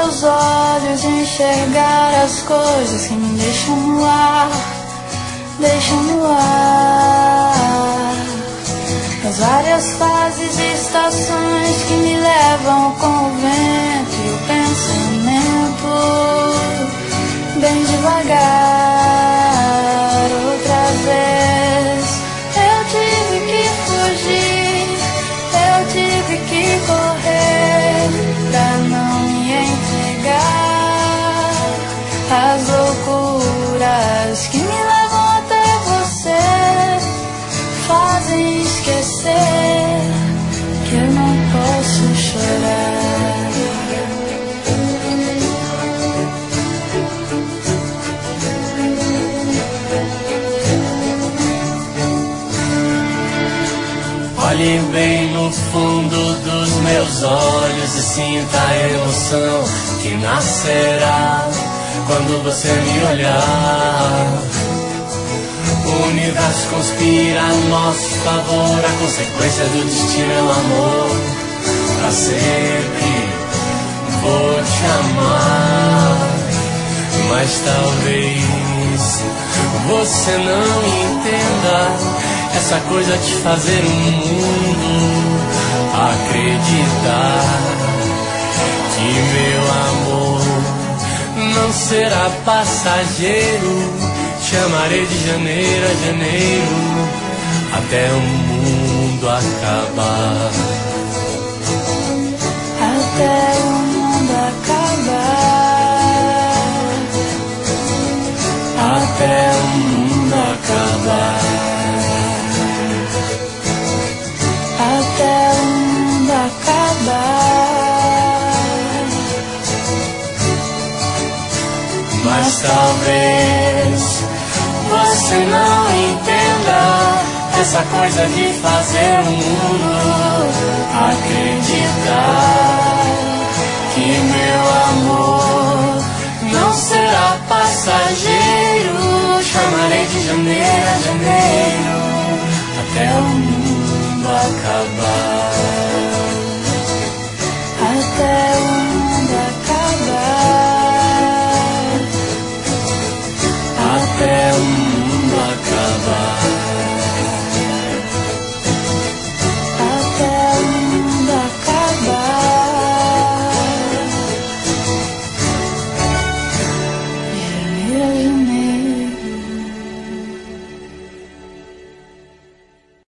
teus olhos e enxergar as coisas que me deixam no ar, deixam no ar. As várias fases e estações que me levam com o vento e o pensamento, bem devagar. Outra vez eu tive que fugir, eu tive que correr pra não me entregar às loucuras que me levam até você, fazem esquecer que eu não posso chorar. Olhe bem no fundo dos meus olhos e sinta a emoção que nascerá quando você me olhar. O universo conspira a nosso favor, a consequência do destino é o amor. Pra sempre vou te amar, mas talvez você não entenda essa coisa de fazer o mundo acreditar que meu amor não será passageiro. Te amarei de janeiro a janeiro até o mundo acabar. Até o mundo acabar. Até o mundo acabar. Até o mundo acabar. Mas talvez você não entenda essa coisa de fazer o mundo acreditar que meu amor não será passageiro. Chamarei de janeiro a janeiro até o mundo acabar. Até o